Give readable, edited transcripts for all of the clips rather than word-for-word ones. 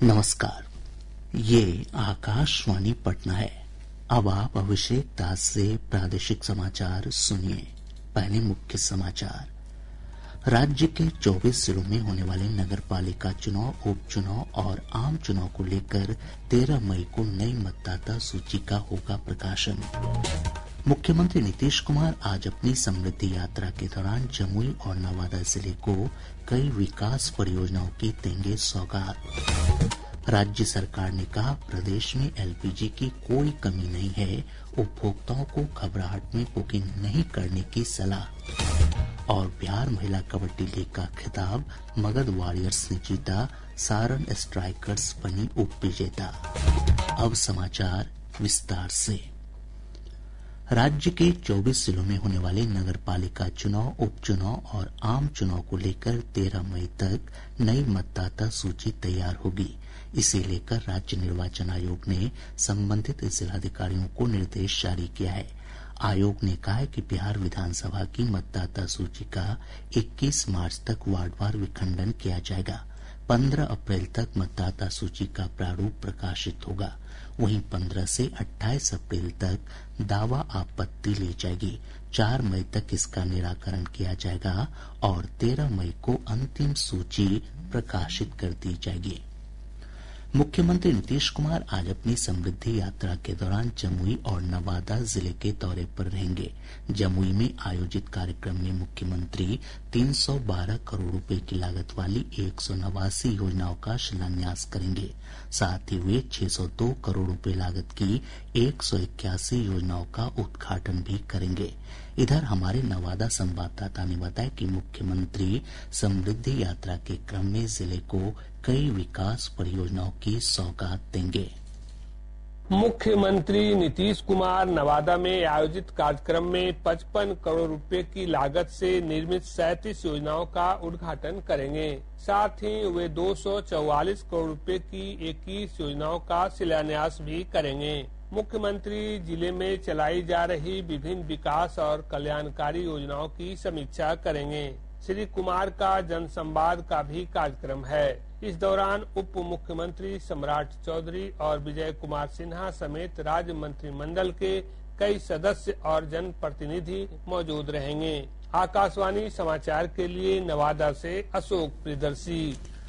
नमस्कार, ये आकाशवाणी पटना है। अब आप अभिषेक दास से प्रादेशिक समाचार सुनिए। पहले मुख्य समाचार। राज्य के 24 जिलों में होने वाले नगरपालिका चुनाव, उपचुनाव और आम चुनाव को लेकर 13 मई को नई मतदाता सूची का होगा प्रकाशन। मुख्यमंत्री नीतीश कुमार आज अपनी समृद्धि यात्रा के दौरान जमुई और नवादा जिले को कई विकास परियोजनाओं की देंगे सौगात। राज्य सरकार ने कहा, प्रदेश में एलपीजी की कोई कमी नहीं है, उपभोक्ताओं को घबराहट में बुकिंग नहीं करने की सलाह। और बिहार महिला कबड्डी लीग का खिताब मगध वॉरियर्स ने जीता, सारण स्ट्राइकर्स बनी उप विजेता। अब समाचार विस्तार से। राज्य के 24 जिलों में होने वाले नगरपालिका चुनाव, उपचुनाव और आम चुनाव को लेकर 13 मई तक नई मतदाता सूची तैयार होगी। इसे लेकर राज्य निर्वाचन आयोग ने संबंधित जिलाधिकारियों को निर्देश जारी किया है। आयोग ने कहा है कि बिहार विधानसभा की मतदाता सूची का 21 मार्च तक वार्डवार विखंडन किया जाएगा। 15 अप्रैल तक मतदाता सूची का प्रारूप प्रकाशित होगा। वहीं 15 से 28 अप्रैल तक दावा आपत्ति ली जाएगी। 4 मई तक इसका निराकरण किया जाएगा और 13 मई को अंतिम सूची प्रकाशित कर दी जाएगी। मुख्यमंत्री नीतीश कुमार आज अपनी समृद्धि यात्रा के दौरान जमुई और नवादा जिले के दौरे पर रहेंगे। जमुई में आयोजित कार्यक्रम में मुख्यमंत्री 312 करोड़ रुपए की लागत वाली 189 योजनाओं का शिलान्यास करेंगे। साथ ही वे 602 करोड़ रुपए लागत की 181 योजनाओं का उद्घाटन भी करेंगे। इधर हमारे नवादा संवाददाता ने बताया कि मुख्यमंत्री समृद्धि यात्रा के क्रम में जिले को कई विकास परियोजनाओं की सौगात देंगे। मुख्यमंत्री नीतीश कुमार नवादा में आयोजित कार्यक्रम में 55 करोड़ रुपए की लागत से निर्मित 37 योजनाओं का उद्घाटन करेंगे। साथ ही वे 244 करोड़ रुपए की 21 योजनाओं का शिलान्यास भी करेंगे। मुख्यमंत्री जिले में चलाई जा रही विभिन्न विकास और कल्याणकारी योजनाओं की समीक्षा करेंगे। श्री कुमार का जनसंवाद का भी कार्यक्रम है। इस दौरान उप मुख्यमंत्री सम्राट चौधरी और विजय कुमार सिन्हा समेत राज्य मंत्रिमंडल के कई सदस्य और जनप्रतिनिधि मौजूद रहेंगे। आकाशवाणी समाचार के लिए नवादा से अशोक प्रियदर्शी।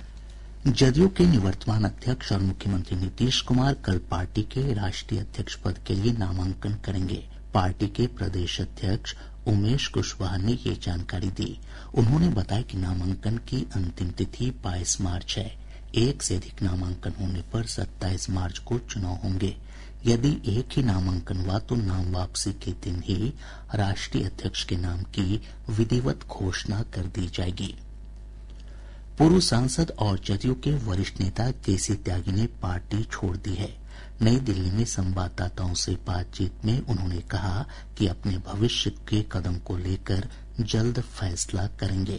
जदयू के निवर्तमान अध्यक्ष और मुख्यमंत्री नीतीश कुमार कल पार्टी के राष्ट्रीय अध्यक्ष पद के लिए नामांकन करेंगे। पार्टी के प्रदेश अध्यक्ष उमेश कुशवाहा ने ये जानकारी दी। उन्होंने बताया कि नामांकन की अंतिम तिथि 22 मार्च है। एक से अधिक नामांकन होने पर 27 मार्च को चुनाव होंगे। यदि एक ही नामांकन हुआ तो नाम वापसी के दिन ही राष्ट्रीय अध्यक्ष के नाम की विधिवत घोषणा कर दी जाएगी। पूर्व सांसद और जदयू के वरिष्ठ नेता केसी त्यागी ने पार्टी छोड़ दी है। नई दिल्ली में संवाददाताओं से बातचीत में उन्होंने कहा कि अपने भविष्य के कदम को लेकर जल्द फैसला करेंगे।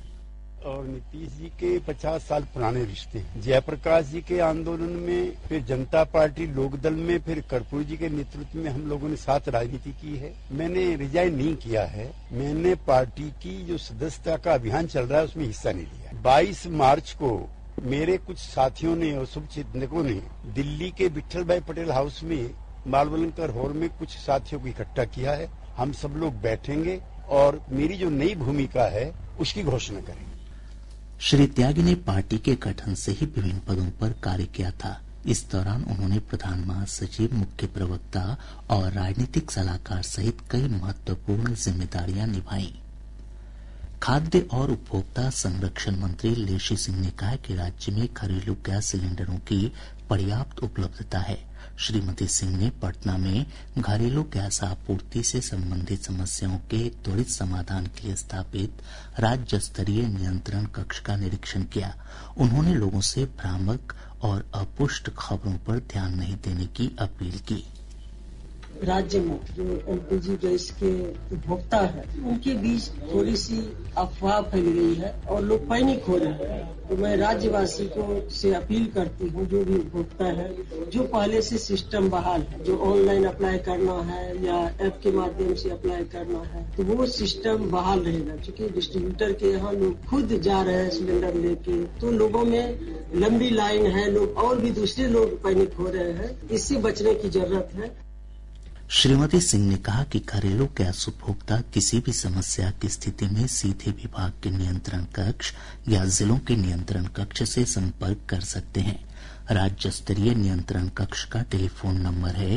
और नीतीश जी के 50 साल पुराने रिश्ते, जयप्रकाश जी के आंदोलन में, फिर जनता पार्टी लोकदल में, फिर कर्पूरी जी के नेतृत्व में हम लोगों ने साथ राजनीति की है। मैंने रिजाइन नहीं किया है। मैंने पार्टी की जो सदस्यता का अभियान चल रहा है उसमें हिस्सा नहीं लिया। 22 मार्च को मेरे कुछ साथियों ने और शुभचिंतकों ने दिल्ली के विठल भाई पटेल हाउस में मालवलंकर हॉल में कुछ साथियों को इकट्ठा किया है। हम सब लोग बैठेंगे और मेरी जो नई भूमिका है उसकी घोषणा करेंगे। श्री त्यागी ने पार्टी के गठन से ही विभिन्न पदों पर कार्य किया था। इस दौरान उन्होंने प्रधान महासचिव, मुख्य प्रवक्ता और राजनीतिक सलाहकार सहित कई महत्वपूर्ण जिम्मेदारियां निभाई। खाद्य और उपभोक्ता संरक्षण मंत्री लेशी सिंह ने कहा कि राज्य में घरेलू गैस सिलेंडरों की पर्याप्त उपलब्धता है। श्रीमती सिंह ने पटना में घरेलू गैस आपूर्ति से संबंधित समस्याओं के त्वरित समाधान के लिए स्थापित राज्य स्तरीय नियंत्रण कक्ष का निरीक्षण किया। उन्होंने लोगों से भ्रामक और अपुष्ट खबरों पर ध्यान नहीं देने की अपील की। राज्य में जो एलपीजी गैस के उपभोक्ता है उनके बीच थोड़ी सी अफवाह फैल गई है और लोग पैनिक हो रहे हैं। तो मैं राज्यवासी को से अपील करती हूँ, जो भी उपभोक्ता है, जो पहले से सिस्टम बहाल है, जो ऑनलाइन अप्लाई करना है या ऐप के माध्यम से अप्लाई करना है, तो वो सिस्टम बहाल रहेगा। क्योंकि डिस्ट्रीब्यूटर के यहाँ लोग खुद जा रहे हैं सिलेंडर लेके, तो लोगों में लंबी लाइन है, लोग और भी दूसरे लोग पैनिक हो रहे हैं। इससे बचने की जरूरत है। श्रीमती सिंह ने कहा कि घरेलू गैस उपभोक्ता किसी भी समस्या की स्थिति में सीधे विभाग के नियंत्रण कक्ष या जिलों के नियंत्रण कक्ष से संपर्क कर सकते हैं। राज्य स्तरीय नियंत्रण कक्ष का टेलीफोन नंबर है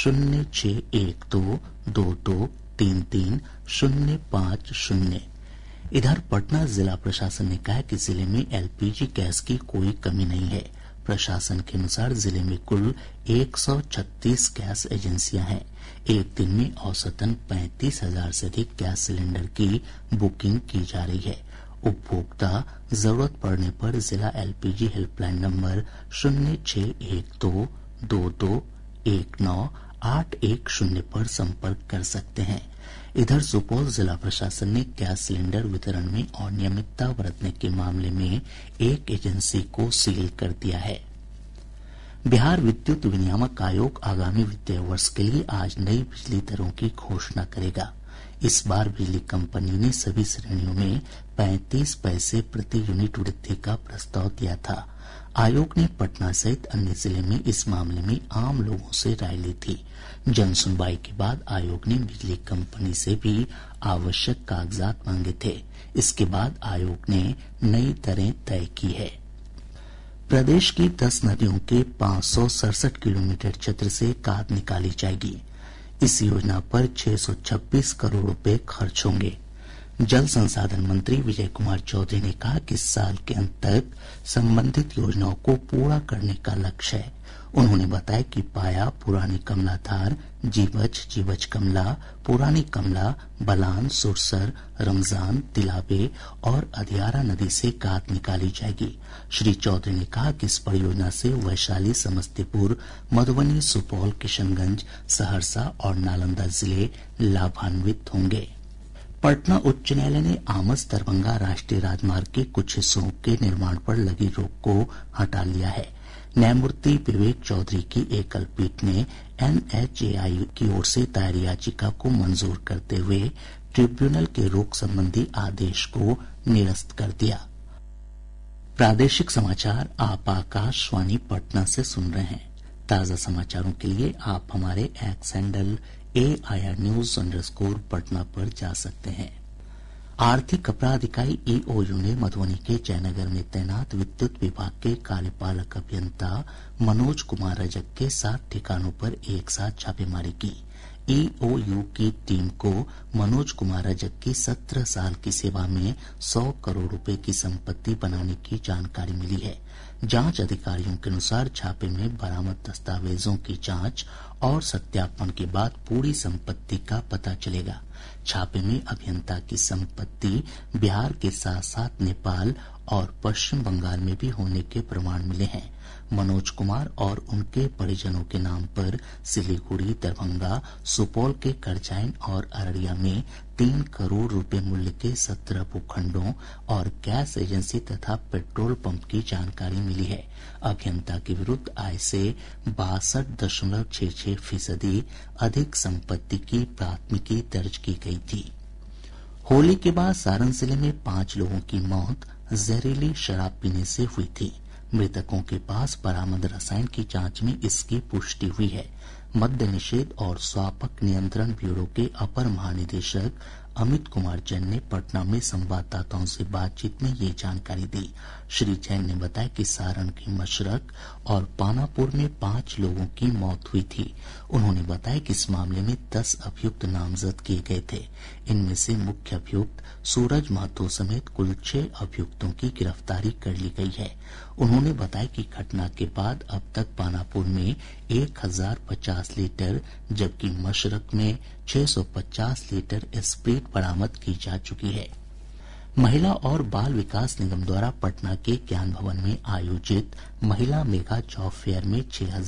061222333050। इधर पटना जिला प्रशासन ने कहा कि जिले में एलपीजी गैस की कोई कमी नहीं है। प्रशासन के अनुसार जिले में कुल 136 गैस एजेंसियां हैं। एक दिन में औसतन 35,000 से अधिक गैस सिलेंडर की बुकिंग की जा रही है। उपभोक्ता जरूरत पड़ने पर जिला एलपीजी हेल्पलाइन नंबर 0612221981 पर संपर्क कर सकते हैं। इधर सुपौल जिला प्रशासन ने गैस सिलेंडर वितरण में अनियमितता बरतने के मामले में एक एजेंसी को सील कर दिया है। बिहार विद्युत विनियामक आयोग आगामी वित्तीय वर्ष के लिए आज नई बिजली दरों की घोषणा करेगा। इस बार बिजली कंपनी ने सभी श्रेणियों में 35 पैसे प्रति यूनिट वृद्धि का प्रस्ताव दिया था। आयोग ने पटना सहित अन्य जिले में इस मामले में आम लोगों से राय ली थी। जन सुनवाई के बाद आयोग ने बिजली कंपनी से भी आवश्यक कागजात मांगे थे। इसके बाद आयोग ने नई दरें तय की है। प्रदेश की 10 नदियों के 567 किलोमीटर क्षेत्र से खाद निकाली जाएगी। इस योजना पर 626 करोड़ रुपए खर्च होंगे। जल संसाधन मंत्री विजय कुमार चौधरी ने कहा कि इस साल के अंत तक संबंधित योजनाओं को पूरा करने का लक्ष्य है। उन्होंने बताया कि पाया, पुरानी कमलाधार, जीवच कमला, पुरानी कमला, बलान, सुरसर, रमजान, तिलाबे और अधियारा नदी से खाद निकाली जाएगी। श्री चौधरी ने कहा कि इस परियोजना से वैशाली, समस्तीपुर, मधुबनी, सुपौल, किशनगंज, सहरसा और नालंदा जिले लाभान्वित होंगे। पटना उच्च न्यायालय ने आमस दरभंगा राष्ट्रीय राजमार्ग के कुछ हिस्सों के निर्माण पर लगी रोक को हटा लिया है। न्यायमूर्ति विवेक चौधरी की एकल पीठ ने एनएचएआई की ओर से दायर याचिका को मंजूर करते हुए ट्रिब्यूनल के रोक संबंधी आदेश को निरस्त कर दिया। प्रादेशिक समाचार आप आकाशवाणी पटना से सुन रहे हैं। ताजा समाचारों के लिए आप हमारे X handle AIR News_ Patna पर जा सकते हैं। आर्थिक अपराध इकाई EOU ने मधुबनी के जयनगर में तैनात विद्युत विभाग के कार्यपालक अभियंता मनोज कुमार रजक के 7 ठिकानों पर एक साथ छापेमारी की। EOU की टीम को मनोज कुमार रजक की 17 साल की सेवा में 100 करोड़ रुपए की संपत्ति बनाने की जानकारी मिली है। जांच अधिकारियों के अनुसार छापे में बरामद दस्तावेजों की जांच और सत्यापन के बाद पूरी संपत्ति का पता चलेगा। छापे में अभियंता की संपत्ति बिहार के साथ साथ नेपाल और पश्चिम बंगाल में भी होने के प्रमाण मिले हैं। मनोज कुमार और उनके परिजनों के नाम पर सिलीगुड़ी, दरभंगा, सुपौल के करजाइन और अररिया में 3 करोड़ रुपए मूल्य के 17 भूखंडों और गैस एजेंसी तथा पेट्रोल पंप की जानकारी मिली है। अभियंता के विरुद्ध आय से 62.66% अधिक संपत्ति की प्राथमिकी दर्ज की गई थी। होली के बाद सारण जिले में 5 लोगों की मौत जहरीली शराब पीने से हुई थी। मृतकों के पास बरामद रसायन की जांच में इसकी पुष्टि हुई है। मद्य निषेध और स्वापक नियंत्रण ब्यूरो के अपर महानिदेशक अमित कुमार जैन ने पटना में संवाददाताओं से बातचीत में ये जानकारी दी। श्री जैन ने बताया कि सारण की मशरक और पानापुर में 5 लोगों की मौत हुई थी। उन्होंने बताया कि इस मामले में 10 अभियुक्त नामजद किए गए थे। इनमें से मुख्य अभियुक्त सूरज महतो समेत कुल 6 अभियुक्तों की गिरफ्तारी कर ली गई है। उन्होंने बताया कि घटना के बाद अब तक पानापुर में 1050 लीटर जबकि मशरक में 650 लीटर स्प्रीट बरामद की जा चुकी है। महिला और बाल विकास निगम द्वारा पटना के ज्ञान भवन में आयोजित महिला मेगा जॉब फेयर में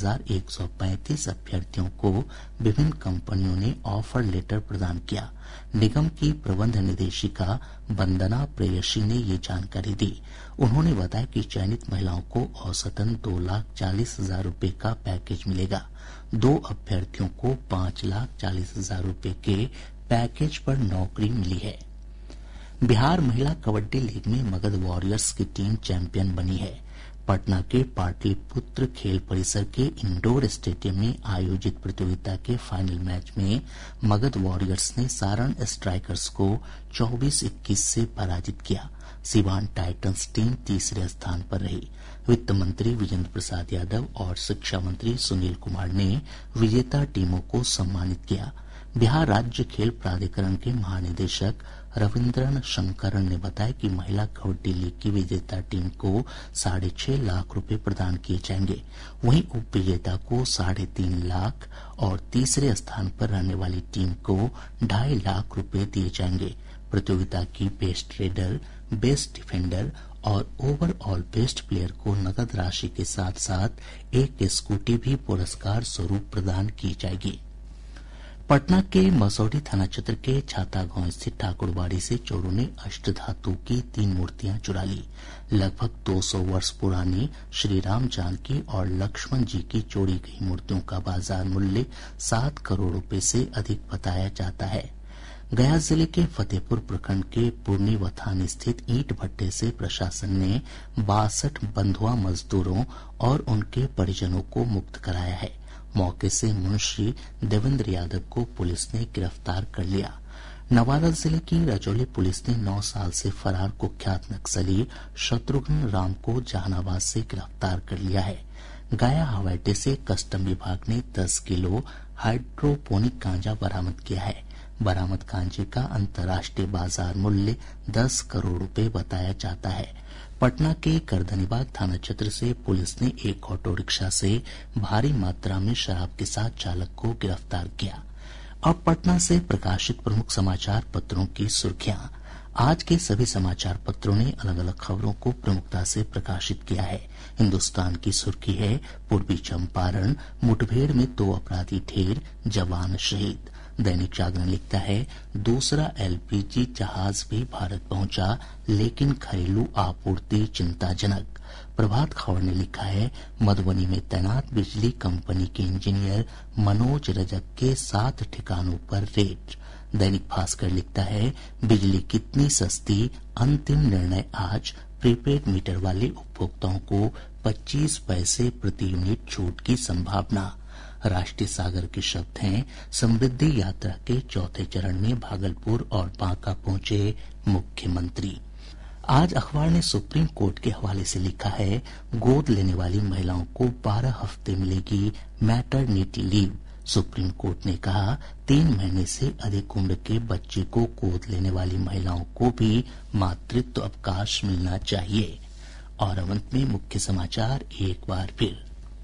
6,135 अभ्यर्थियों को विभिन्न कंपनियों ने ऑफर लेटर प्रदान किया। निगम की प्रबंध निदेशिका वंदना प्रेयसी ने ये जानकारी दी। उन्होंने बताया कि चयनित महिलाओं को औसतन 2,40,000 रूपये का पैकेज मिलेगा। 2 अभ्यर्थियों को 5,40,000 रूपये के पैकेज पर नौकरी मिली है। बिहार महिला कबड्डी लीग में मगध वॉरियर्स की टीम चैंपियन बनी है। पटना के पाटलिपुत्र खेल परिसर के इंडोर स्टेडियम में आयोजित प्रतियोगिता के फाइनल मैच में मगध वॉरियर्स ने सारण स्ट्राइकर्स को 24-21 से पराजित किया। सिवान टाइटंस टीम तीसरे स्थान पर रही। वित्त मंत्री विजेंद्र प्रसाद यादव और शिक्षा मंत्री सुनील कुमार ने विजेता टीमों को सम्मानित किया। बिहार राज्य खेल प्राधिकरण के महानिदेशक रविन्द्रन शंकरन ने बताया कि महिला कबड्डी लीग की विजेता टीम को 6.5 लाख रुपए प्रदान किए जाएंगे। वहीं उप विजेता को 3.5 लाख और तीसरे स्थान पर रहने वाली टीम को 2.5 लाख रुपए दिए जाएंगे। प्रतियोगिता की बेस्ट रेडर, बेस्ट डिफेंडर और ओवरऑल बेस्ट प्लेयर को नकद राशि के साथ साथ एक स्कूटी भी पुरस्कार स्वरूप प्रदान की जाएगी। पटना के मसौढ़ी थाना क्षेत्र के छाता गांव स्थित ठाकुरबाड़ी से चोरों ने अष्टधातु की 3 मूर्तियां चुरा ली। लगभग 200 वर्ष पुरानी श्री राम जानकी और लक्ष्मण जी की चोरी गई मूर्तियों का बाजार मूल्य 7 करोड़ रुपए से अधिक बताया जाता है। गया जिले के फतेहपुर प्रखंड के पुरनी वथान स्थित ईंट भट्टे से प्रशासन ने 62 बंधुआ मजदूरों और उनके परिजनों को मुक्त कराया है। मौके से मुंशी देवेंद्र यादव को पुलिस ने गिरफ्तार कर लिया। नवादा जिले की रजौली पुलिस ने 9 साल से फरार कुख्यात नक्सली शत्रुघ्न राम को जहानाबाद से गिरफ्तार कर लिया है। गया हवाई अड्डे से कस्टम विभाग ने 10 किलो हाइड्रोपोनिक गांजा बरामद किया है। बरामद गांजे का अंतर्राष्ट्रीय बाजार मूल्य 10 करोड़ रुपए बताया जाता है। पटना के गर्दनीबाग थाना क्षेत्र से पुलिस ने एक ऑटो रिक्शा से भारी मात्रा में शराब के साथ चालक को गिरफ्तार किया। अब पटना से प्रकाशित प्रमुख समाचार पत्रों की सुर्खियां। आज के सभी समाचार पत्रों ने अलग अलग खबरों को प्रमुखता से प्रकाशित किया है। हिन्दुस्तान की सुर्खी है, पूर्वी चंपारण मुठभेड़ में 2 अपराधी ढेर, जवान शहीद। दैनिक जागरण लिखता है, दूसरा एलपीजी जहाज भी भारत पहुंचा, लेकिन घरेलू आपूर्ति चिंताजनक। प्रभात खबर ने लिखा है, मधुबनी में तैनात बिजली कंपनी के इंजीनियर मनोज रजक के 7 ठिकानों पर रेड। दैनिक भास्कर लिखता है, बिजली कितनी सस्ती, अंतिम निर्णय आज। प्रीपेड मीटर वाले उपभोक्ताओं को 25 पैसे प्रति यूनिट छूट की संभावना। राष्ट्रीय सागर के शब्द हैं, समृद्धि यात्रा के 4थे चरण में भागलपुर और बांका पहुंचे मुख्यमंत्री। आज अखबार ने सुप्रीम कोर्ट के हवाले से लिखा है, गोद लेने वाली महिलाओं को 12 हफ्ते मिलेगी मैटरनिटी लीव। सुप्रीम कोर्ट ने कहा, 3 महीने से अधिक उम्र के बच्चे को गोद लेने वाली महिलाओं को भी मातृत्व अवकाश मिलना चाहिए। और अंत में मुख्य समाचार एक बार फिर।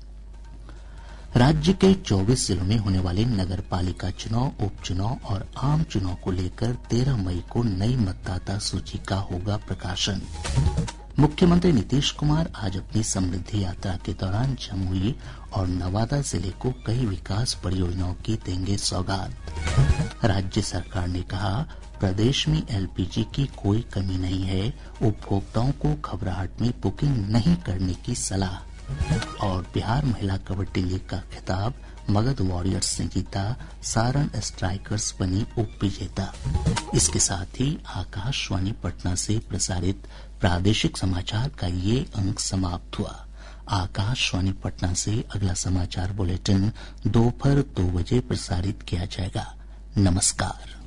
राज्य के 24 जिलों में होने वाले नगर पालिका चुनाव, उपचुनाव और आम चुनाव को लेकर 13 मई को नई मतदाता सूची का होगा प्रकाशन। मुख्यमंत्री नीतीश कुमार आज अपनी समृद्धि यात्रा के दौरान जमुई और नवादा जिले को कई विकास परियोजनाओं की देंगे सौगात। राज्य सरकार ने कहा, प्रदेश में एलपीजी की कोई कमी नहीं है, उपभोक्ताओं को घबराहट में बुकिंग नहीं करने की सलाह। और बिहार महिला कबड्डी लीग का खिताब मगध वॉरियर्स ने जीता, सारण स्ट्राइकर्स बनी उप विजेता। इसके साथ ही आकाशवाणी पटना से प्रसारित प्रादेशिक समाचार का ये अंक समाप्त हुआ। आकाशवाणी पटना से अगला समाचार बुलेटिन दोपहर 2 बजे प्रसारित किया जाएगा। नमस्कार।